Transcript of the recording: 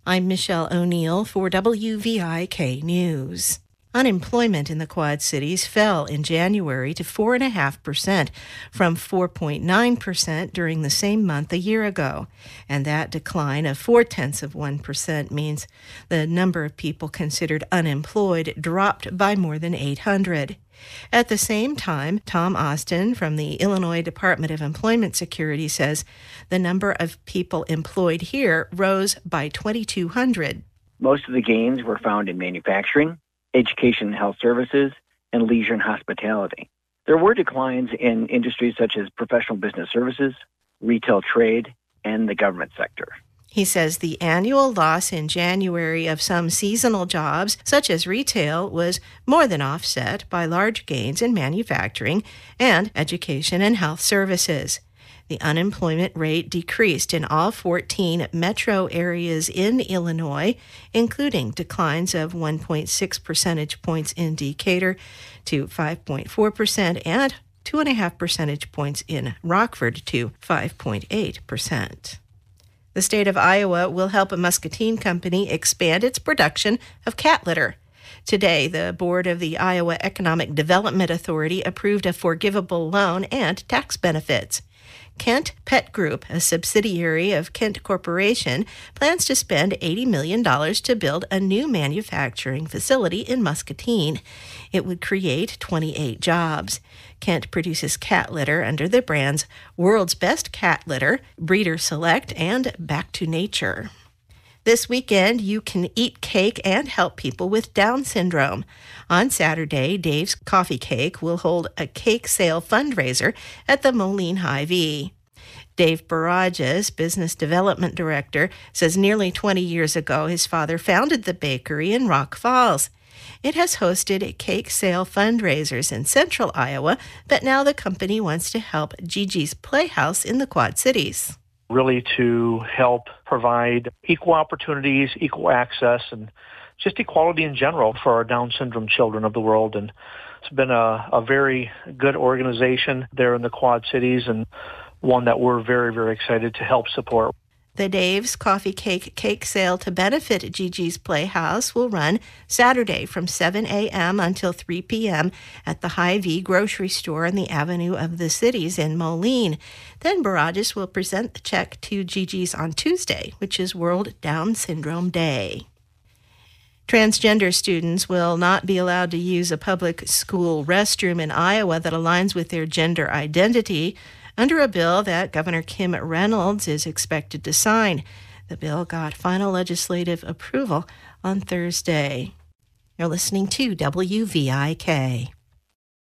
I'm Michelle O'Neill for WVIK News. Unemployment in the Quad Cities fell in January to 4.5% from 4.9% during the same month a year ago. And that decline of 0.4% means the number of people considered unemployed dropped by more than 800. At the same time, Tom Austin from the Illinois Department of Employment Security says the number of people employed here rose by 2,200. Most of the gains were found in manufacturing, education and health services, and leisure and hospitality. There were declines in industries such as professional business services, retail trade, and the government sector. He says the annual loss in January of some seasonal jobs, such as retail, was more than offset by large gains in manufacturing and education and health services. The unemployment rate decreased in all 14 metro areas in Illinois, including declines of 1.6 percentage points in Decatur to 5.4% and 2.5 percentage points in Rockford to 5.8%. The state of Iowa will help a Muscatine company expand its production of cat litter. Today, the board of the Iowa Economic Development Authority approved a forgivable loan and tax benefits. Kent Pet Group, a subsidiary of Kent Corporation, plans to spend $80 million to build a new manufacturing facility in Muscatine. It would create 28 jobs. Kent produces cat litter under the brands World's Best Cat Litter, Breeder Select, and Back to Nature. This weekend, you can eat cake and help people with Down syndrome. On Saturday, Dave's Coffee Cake will hold a cake sale fundraiser at the Moline Hy-Vee. Dave Barajas, Business Development Director, says nearly 20 years ago his father founded the bakery in Rock Falls. It has hosted cake sale fundraisers in central Iowa, but now the company wants to help Gigi's Playhouse in the Quad Cities. Really to help provide equal opportunities, equal access, and just equality in general for our Down syndrome children of the world. And it's been a very good organization there in the Quad Cities, and one that we're very, very excited to help support. The Dave's Coffee Cake sale to benefit Gigi's Playhouse will run Saturday from 7 a.m. until 3 p.m. at the Hy-Vee grocery store on the Avenue of the Cities in Moline. Then Barajas will present the check to Gigi's on Tuesday, which is World Down Syndrome Day. Transgender students will not be allowed to use a public school restroom in Iowa that aligns with their gender identity under a bill that Governor Kim Reynolds is expected to sign. The bill got final legislative approval on Thursday. You're listening to WVIK.